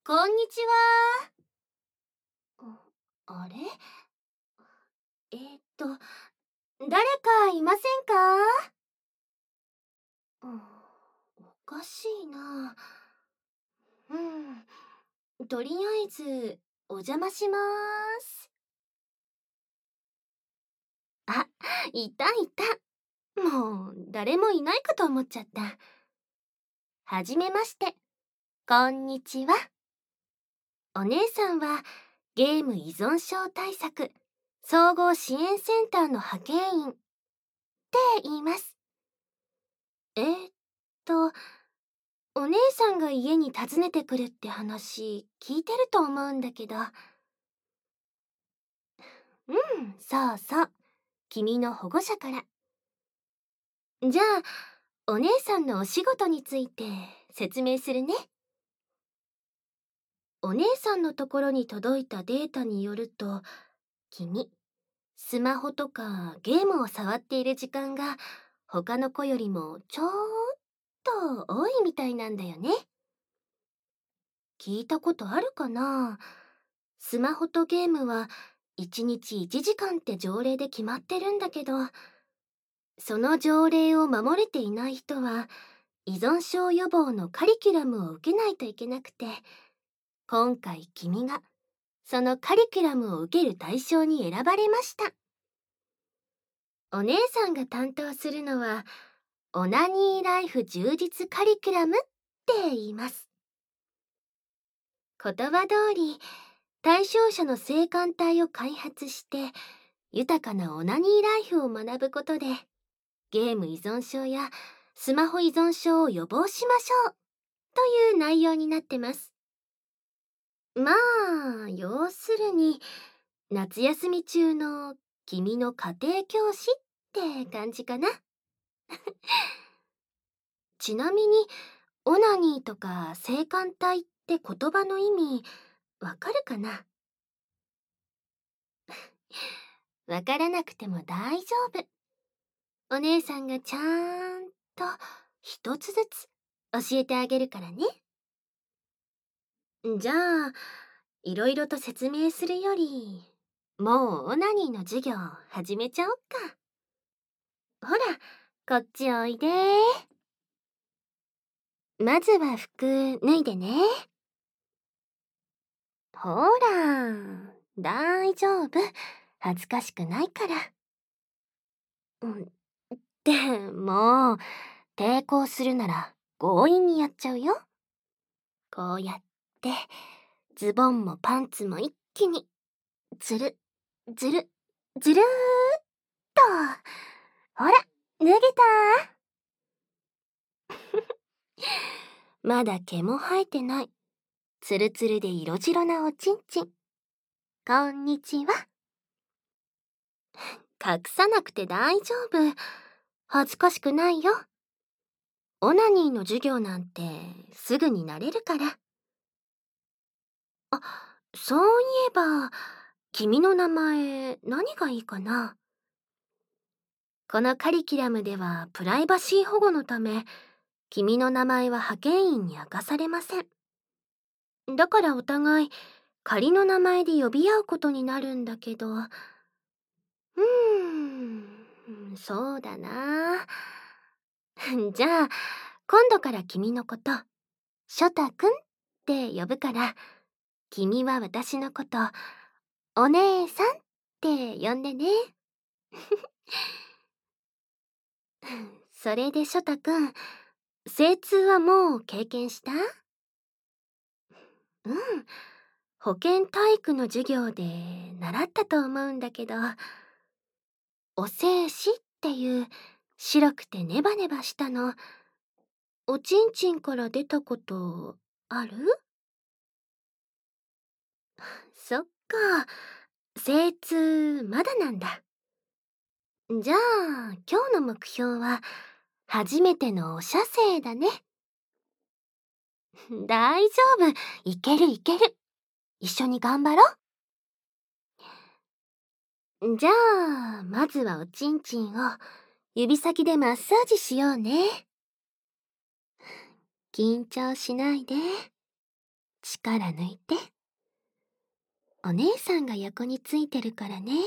こんにちは。あれえーっと、誰かいませんか？うん、おかしいな。とりあえず、お邪魔します。あ、いたいた。もう、誰もいないかと思っちゃった。はじめまして。こんにちは。お姉さんは、ゲーム依存症対策、総合支援センターの派遣員って言います。えーっと、お姉さんが家に訪ねてくるって話聞いてると思うんだけど。そうそう。君の保護者から。じゃあ、お姉さんのお仕事について説明するね。お姉さんのところに届いたデータによると、君、スマホとかゲームを触っている時間が他の子よりもちょっと多いみたいなんだよね。聞いたことあるかな？スマホとゲームは1日1時間って条例で決まってるんだけど、その条例を守れていない人は依存症予防のカリキュラムを受けないといけなくて、今回君がそのカリキュラムを受ける対象に選ばれました。お姉さんが担当するのはオナニーライフ充実カリキュラムって言います。言葉通り、対象者の性感帯を開発して豊かなオナニーライフを学ぶことで、ゲーム依存症やスマホ依存症を予防しましょうという内容になってます。まあ、要するに夏休み中の君の家庭教師って感じかな。ちなみにオナニーとか性感帯って言葉の意味わかるかな？わからなくても大丈夫。お姉さんがちゃんと一つずつ教えてあげるからね。じゃあ、いろいろと説明するより、もうオナニーの授業始めちゃおっか。ほら、こっちおいで。まずは服脱いでね。ほら、大丈夫。恥ずかしくないから。うん、でも、抵抗するなら強引にやっちゃうよ。こうやって、ズボンもパンツも一気に、ずる、ずる、ずるーっと。ほら、脱げた？まだ毛も生えてない。ツルツルで色白なおちんちん。こんにちは。隠さなくて大丈夫。恥ずかしくないよ。オナニーの授業なんてすぐに慣れるから。あ、そういえば、君の名前何がいいかな？このカリキュラムではプライバシー保護のため、君の名前は派遣員に明かされません。だからお互い仮の名前で呼び合うことになるんだけど、そうだな。じゃあ、今度から君のこと、ショタくんって呼ぶから、君は私のこと、お姉さんって呼んでね。それでショタくん、精通はもう経験した？うん、保健体育の授業で習ったと思うんだけど、お精子っていう白くてネバネバしたの、おちんちんから出たことある？そっか、精通まだなんだ。じゃあ、今日の目標は初めてのお射精だね。大丈夫、いけるいける。一緒に頑張ろう。じゃあ、まずはおちんちんを指先でマッサージしようね。緊張しないで。 力抜いて。お姉さんが横についてるからね。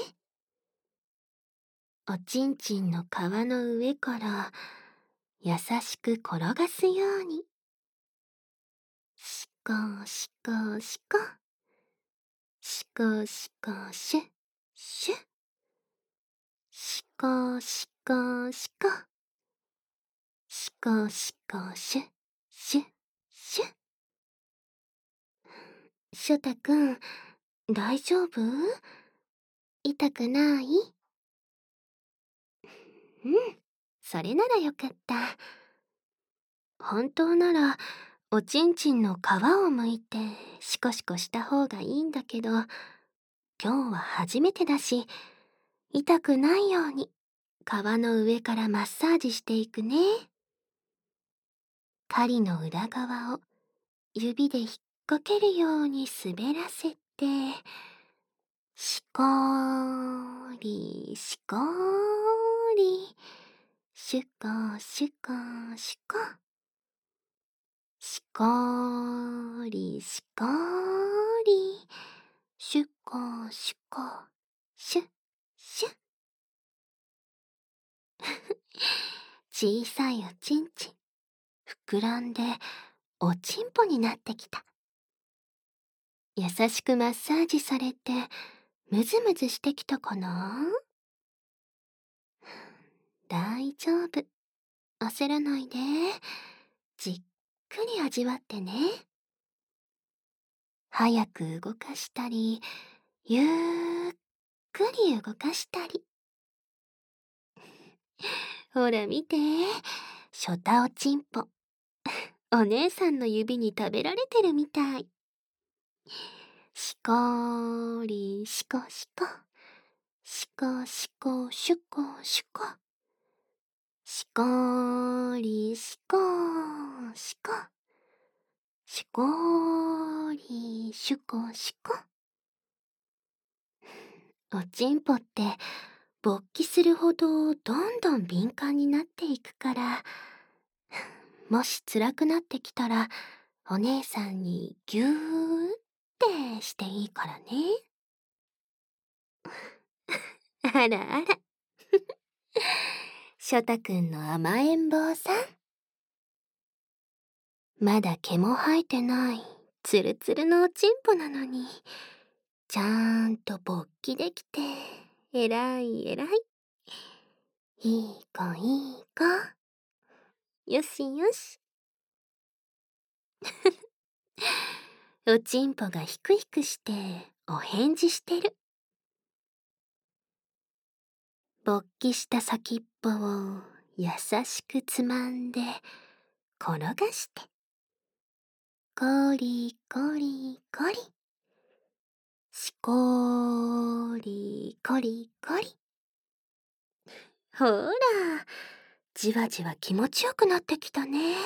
おちんちんの皮の上から優しく転がすように。しこしこしこ。しこしこしゅ、しゅ。しこしこしこ。しこしこしゅ、しゅ、しゅ。ショタくん、大丈夫？痛くない？うん、それならよかった。本当なら、おちんちんの皮を剥いてシコシコした方がいいんだけど、今日は初めてだし、痛くないように皮の上からマッサージしていくね。針の裏側を指で引っ掛けるように滑らせて、しこーりしこーり、しゅこしゅこしゅこ。しこーりしこーり、しゅこしゅこ、しゅ、しゅ。小さいおちんちん、膨らんでおちんぽになってきた。優しくマッサージされて、ムズムズしてきたかな？大丈夫。焦らないで。じっくり味わってね。早く動かしたり、ゆっくり動かしたり。ほら見て。ショタおちんぽ。お姉さんの指に食べられてるみたい。しこーりしこしこ。しこしこしゅこしゅこ。しこーりしこしこ。しこーりしゅこしこ。おちんぽって勃起するほどどんどん敏感になっていくから、もし辛くなってきたらお姉さんにギューってしていいからね。あらあら。ショタくんの甘えん坊さん。まだ毛も生えてないツルツルのおちんぽなのに、ちゃんと勃起できて、えらいえらい。いい子いい子。よしよし。おちんぽがひくひくしてお返事してる。勃起した先っぽを優しくつまんで転がして、コリコリコリ、しこりコリコリ。ほら、じわじわ気持ちよくなってきたね。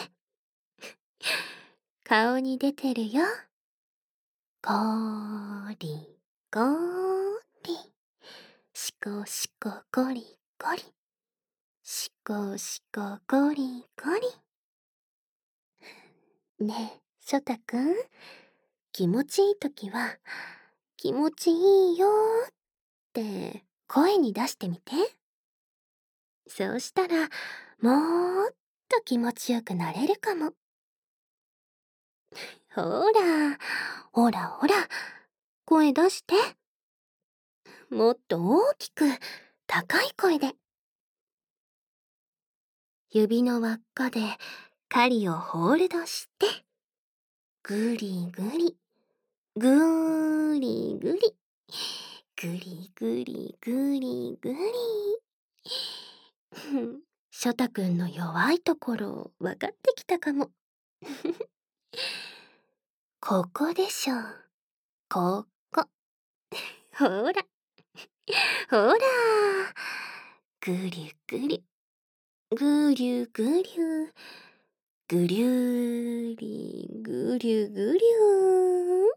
顔に出てるよ。コリコリ、しこしこコリコリ、しこしこコリコリ。ねえ、ショタくん、気持ちいいときは、気持ちいいよって声に出してみて。そうしたら、もっと気持ちよくなれるかも。ほら、ほらほら、声出して。もっと大きく、高い声で。指の輪っかで針をホールドして、ぐりぐり、ぐりぐり、ぐりぐりぐりぐり。ショタくんの弱いところ分かってきたかも。ここでしょ。ここ。ほら。ほら。ぐりゅぐりゅ。ぐりゅぐりゅ。ぐりゅーりぐりゅぐりゅ。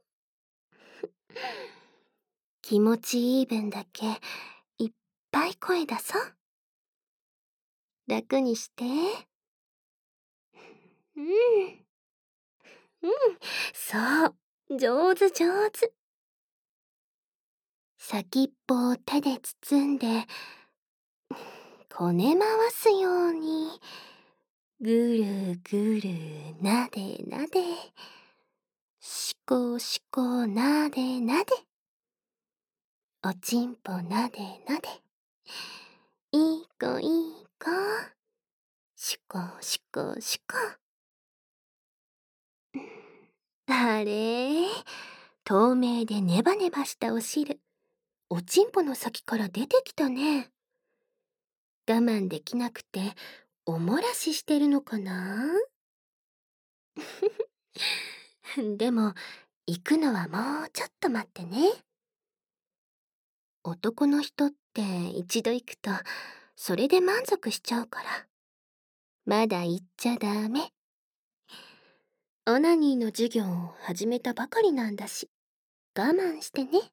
気持ちいい分だけいっぱい声出そう。楽にして。うん。うん。そう。 上手上手。先っぽを手で包んで、こね回すように、ぐるぐるなでなで、しこしこなでなで、おちんぽなでなで、いい子いい子、しこしこしこ。あれ、透明でネバネバしたお汁、おちんぽの先から出てきたね。我慢できなくておもらししてるのかな。でも行くのはもうちょっと待ってね。男の人って一度行くとそれで満足しちゃうから、まだ行っちゃダメ。オナニーの授業を始めたばかりなんだし、我慢してね。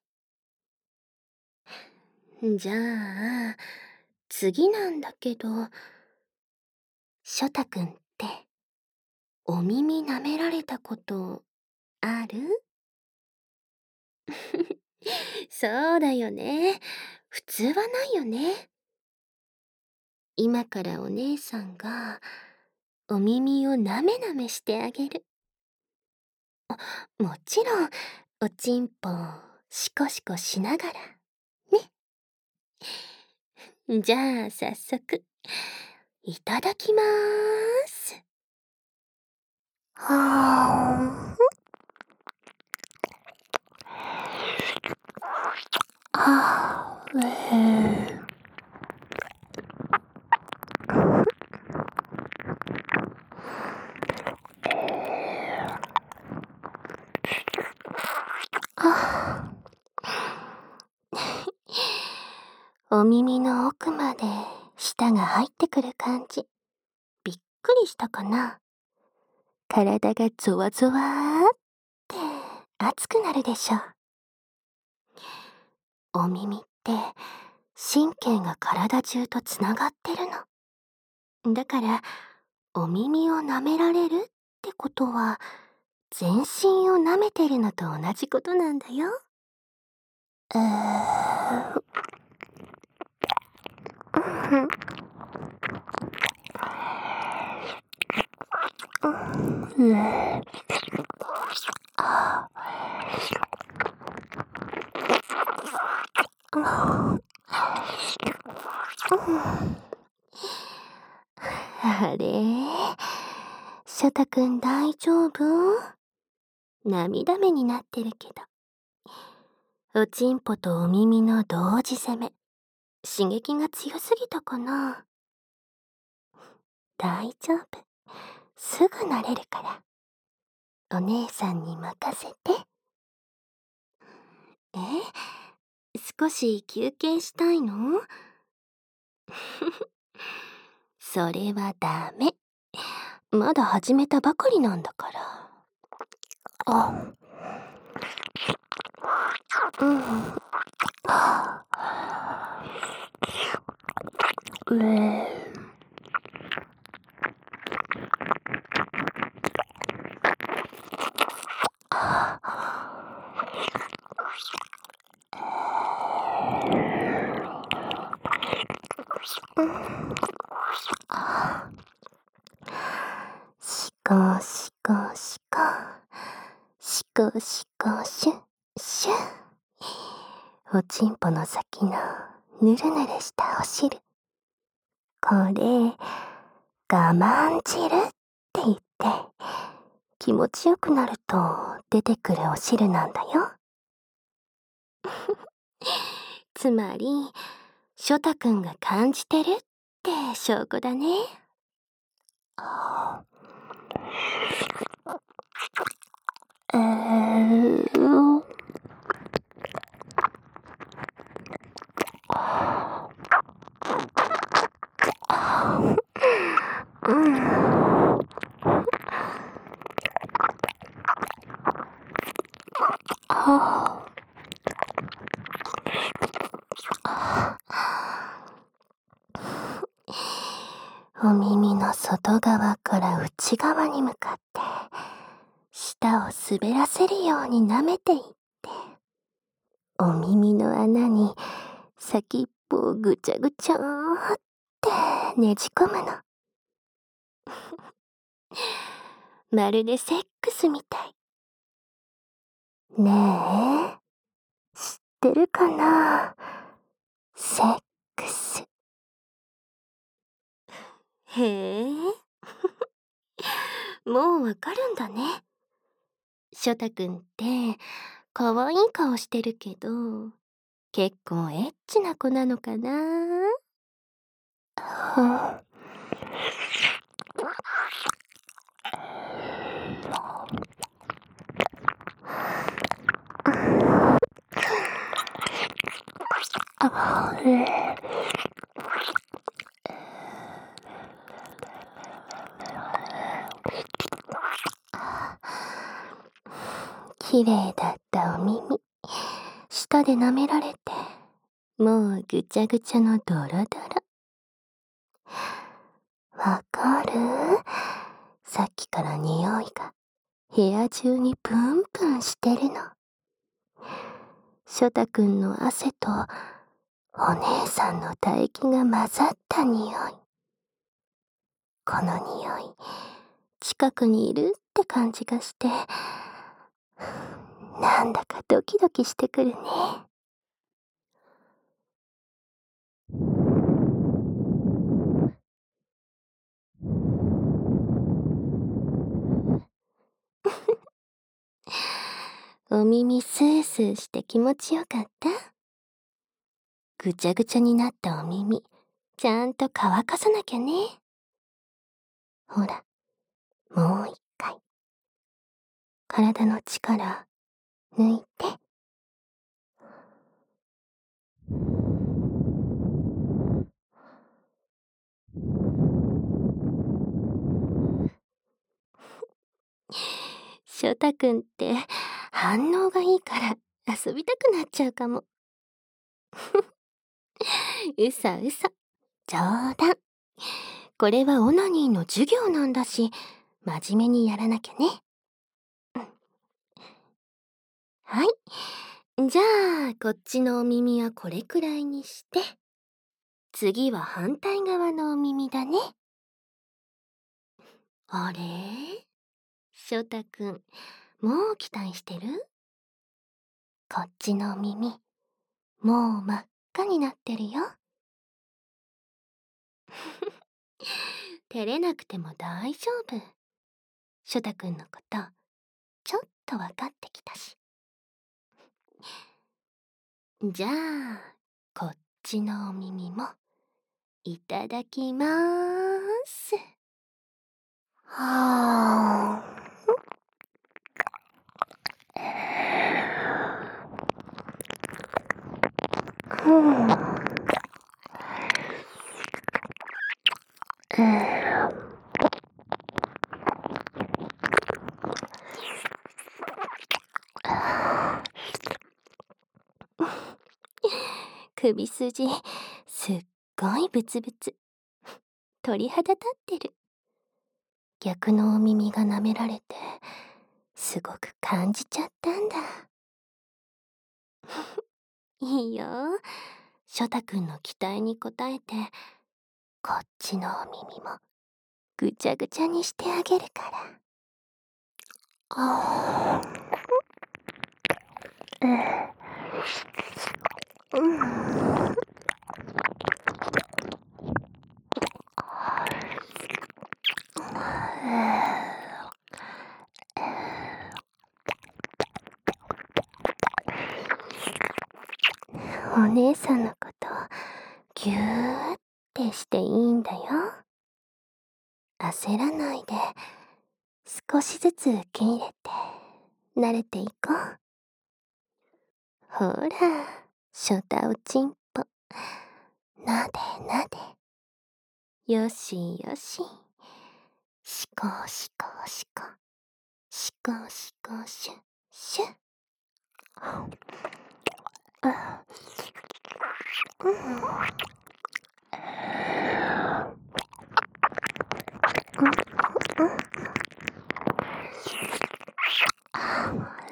じゃあ次なんだけど、ショタくんってお耳舐められたことある？そうだよね。普通はないよね。今からお姉さんがお耳をなめなめしてあげる。もちろんおちんぽをシコシコしながらね。じゃあ早速いただきまーす。はあ、お耳の奥まで舌が入ってくる感じ、びっくりしたかな。体がゾワゾワーって熱くなるでしょ。お耳って神経が体中とつながってるの。だからお耳を舐められるってことは全身を舐めてるのと同じことなんだよ。あれ、ショタくん大丈夫？涙目になってるけど。おちんぽとお耳の同時攻め、刺激が強すぎたかな。大丈夫。すぐ慣れるから。お姉さんに任せて。少し休憩したいの？それはダメ。まだ始めたばかりなんだから。しこしこしこ、しこしこしゅしゅ。おちんぽの先のぬるぬるしたお汁、これ我慢汁って言って気持ちよくなると出てくるお汁なんだよ。つまりショタくんが感じてるって証拠だね。お耳の外側から内側に向かってし舌を滑らせるように舐めていって、お耳の穴に先っぽをぐちゃぐちゃーってねじ込むの。まるでセックスみたい。ねえ、知ってるかな？セックス。へえ、もうわかるんだね。ショタくんって可愛い顔してるけど、結構エッチな子なのかな？はあ、綺麗だったお耳、舌で舐められて、もうぐちゃぐちゃのドロドロ。わかる？さっきから匂いが部屋中にプンプンしてるの。ショタくんの汗とお姉さんの唾液が混ざった匂い。この匂い、近くにいるって感じがして、なんだかドキドキしてくるね。お耳スースーして気持ちよかった？ぐちゃぐちゃになったお耳、ちゃんと乾かさなきゃね。ほら、もう一回。体の力、抜いて。ショタくんって反応がいいから遊びたくなっちゃうかも。うさうさ。冗談。これはオナニーの授業なんだし、真面目にやらなきゃね。はい。じゃあ、こっちのお耳はこれくらいにして、次は反対側のお耳だね。あれ？ショタくん、もう期待してる？こっちのお耳、もう真っ赤になってるよ。照れなくても大丈夫。ショタくんのこと、ちょっと分かってきたし。じゃあ、こっちのお耳も、いただきまーす。はぁ。首筋、すっごいブツブツ。鳥肌立ってる。逆のお耳が舐められて、すごく感じちゃったんだ。いいよ。ショタくんの期待に応えて、こっちのお耳もぐちゃぐちゃにしてあげるから。あお姉さんのことぎゅーってしていいんだよ。焦らないで、少しずつ受け入れて慣れていこう。ほら、ショタおちんぽ、なでなで。よしよし。しこしこしこ。しこしこしゅしゅ。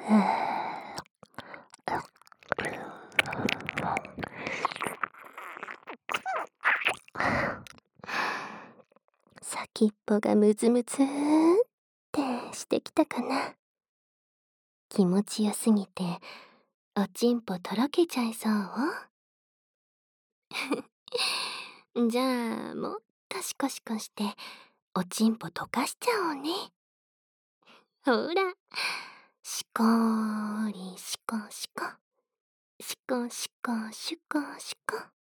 先っぽがムズムズってしてきたかな。気持ちよすぎておちんぽとろけちゃいそう。じゃあもっとシコシコしておちんぽ溶かしちゃおうね。ほら、シコーリシコシコ、シコシコシコシコ。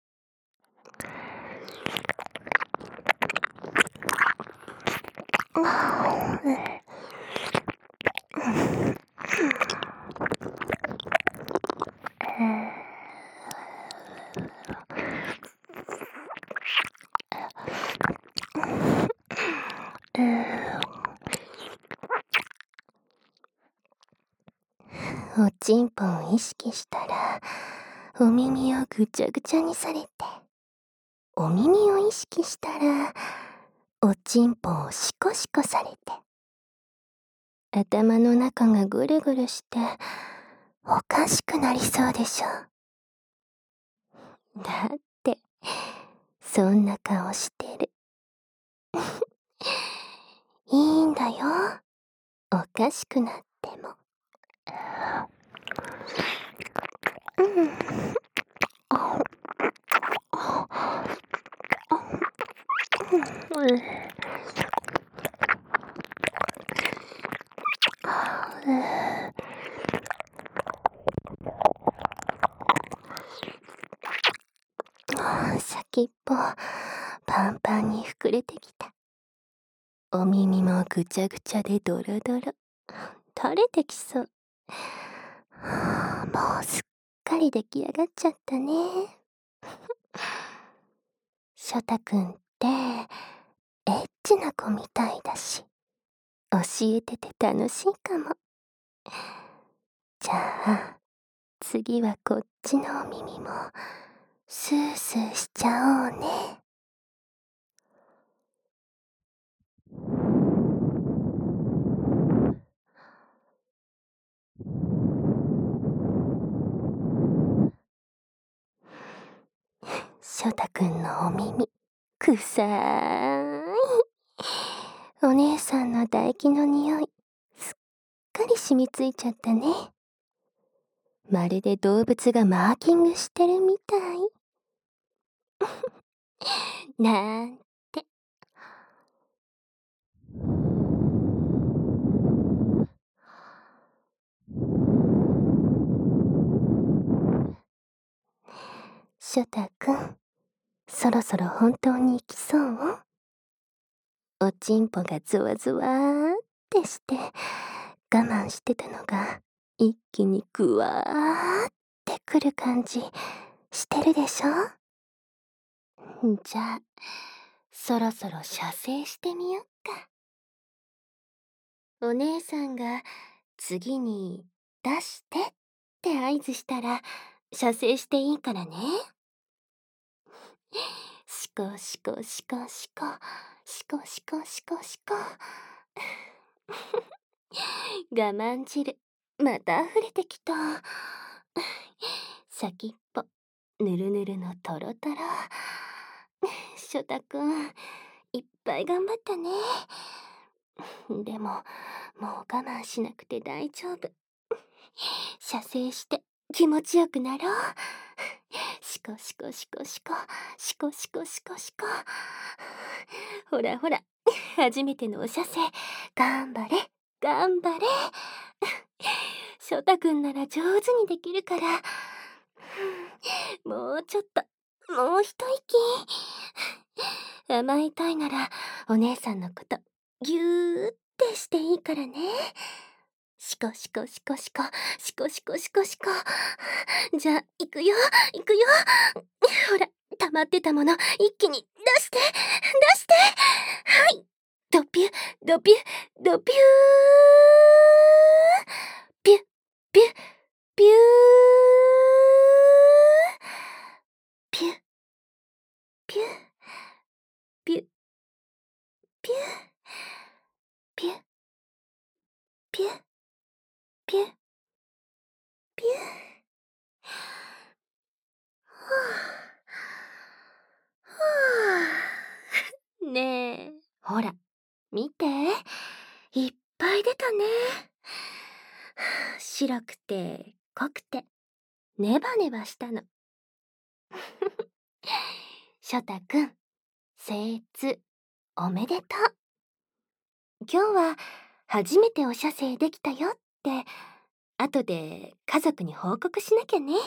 おちんぽを意識したらお耳をぐちゃぐちゃにされて、お耳を意識したらおちんぽをシコシコされて、頭の中がぐるぐるしておかしくなりそうでしょ。だってそんな顔してる。いいんだよ、おかしくなっても。先っぽパンパンに膨れてきた。お耳もぐちゃぐちゃでドロドロ、垂れてきそう。もうすっかり出来上がっちゃったね。ショタくんってエッチな子みたいだし、教えてて楽しいかも。じゃあ次はこっちのお耳もスースーしちゃおうね。ショタくんのお耳、くさーい。お姉さんの唾液の匂い、すっかり染みついちゃったね。まるで動物がマーキングしてるみたい。なんて。ショタくん、そろそろ本当に行きそう？おちんぽがゾワゾワーってして我慢してたのが一気にグワーってくる感じしてるでしょ？じゃあそろそろ射精してみよっか。お姉さんが次に出してって合図したら射精していいからね。シコシコシコシコシコシコシコシコ。我慢汁また溢れてきた。先っぽぬるぬるのトロトロ。ショタくんいっぱい頑張ったね。でももう我慢しなくて大丈夫。射精して気持ちよくなろう。シコシコシコシコシコシコシコシコ。ほらほら、初めてのお射精、頑張れ頑張れ。ショタくんなら上手にできるから。もうちょっと、もう一息。甘えたいならお姉さんのことぎゅーってしていいからね。シコシコシコシコシコシコシコシコ。じゃあ行くよ行くよ。ほら、溜まってたもの一気に出して出して。はい、ドピュドピュドピュー、ピュピュピュー、ピュピュピュピュピュピュピュ。 ほら、見て。いっぱい出たね。白くて、濃くて、ネバネバしたの。ショタくん、精通、おめでとう。今日は初めてお写生できたよって、後で家族に報告しなきゃね。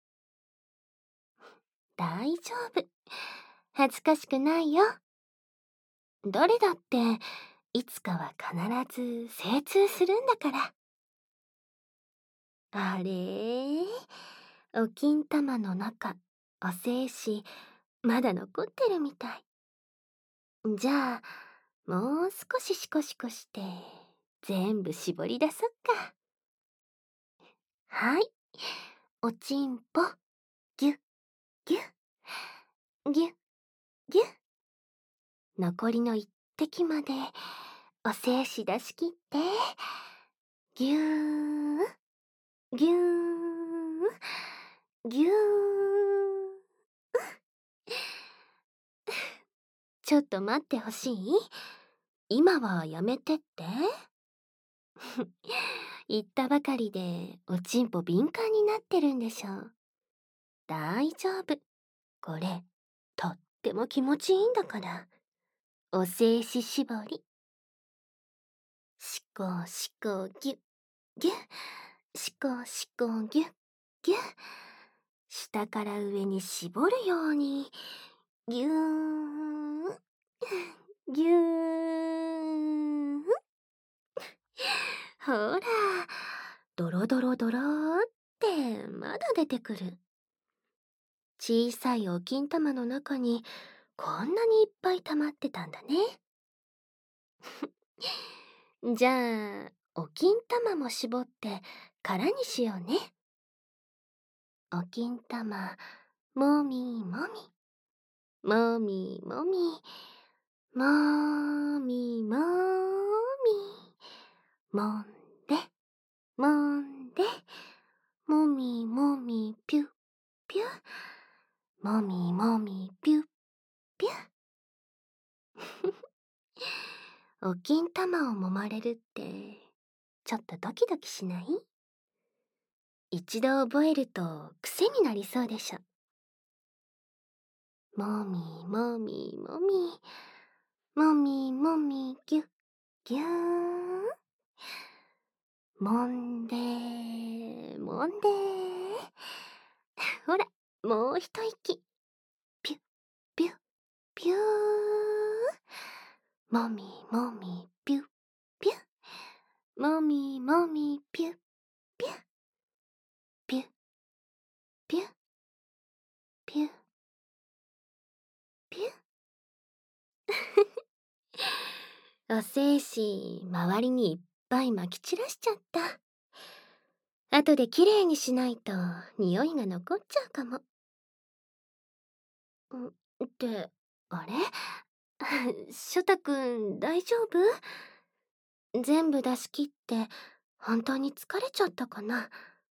大丈夫。恥ずかしくないよ。誰だっていつかは必ず精通するんだから。あれ、お金玉の中、お精子、まだ残ってるみたい。じゃあ、もう少しシコシコして、全部絞り出そっか。はい。おちんぽ、ぎゅっ、ぎゅっ、ぎゅっ、ぎゅっ。残りの一滴まで、お精子出し切って、ぎゅー、ぎゅー、ぎゅー。ちょっと待ってほしい？今はやめてって。言ったばかりでおちんぽ敏感になってるんでしょ。大丈夫。これ、とっても気持ちいいんだから。お精子絞り。しこしこぎゅっぎゅっ。しこしこぎゅっぎゅっ。下から上に絞るように。ぎゅーん。ぎゅーん。ほら、ドロドロドローってまだ出てくる。小さいお金玉の中にこんなにいっぱい溜まってたんだね。じゃあ、お金玉も絞って空にしようね。お金玉、もみもみ。もみもみ。もみもみ。もんで、もんで。もみもみぴゅっぴゅ。もみもみぴゅっぴゅ。お金玉を揉まれるってちょっとドキドキしない？一度覚えると癖になりそうでしょ。もみもみもみ。もみもみぎゅっぎゅー。もんでもんで。ほら、もう一息。ぴゅっぴゅっぴゅー。もみもみぴゅっぴゅ。もみもみぴゅっぴゅ。ぴゅぴゅぴゅぴゅ。お精子、周りにいっぱい撒き散らしちゃった。後できれいにしないと匂いが残っちゃうかも。って、あれ？ショタくん、大丈夫？全部出し切って本当に疲れちゃったかな？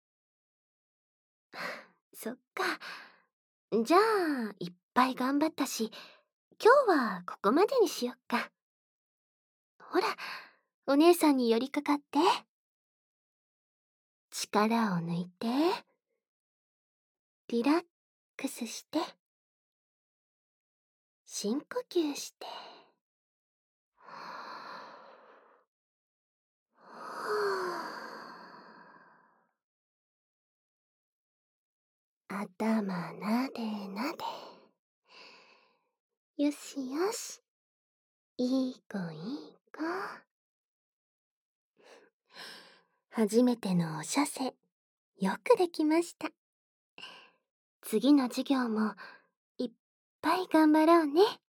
そっか。じゃあ、いっぱい頑張ったし、今日はここまでにしよっか。ほら、お姉さんに寄りかかって。力を抜いて、リラックスして、深呼吸して。頭なでなで。よしよし。いい子いい子。初めてのお写生、よくできました。次の授業もいっぱい頑張ろうね。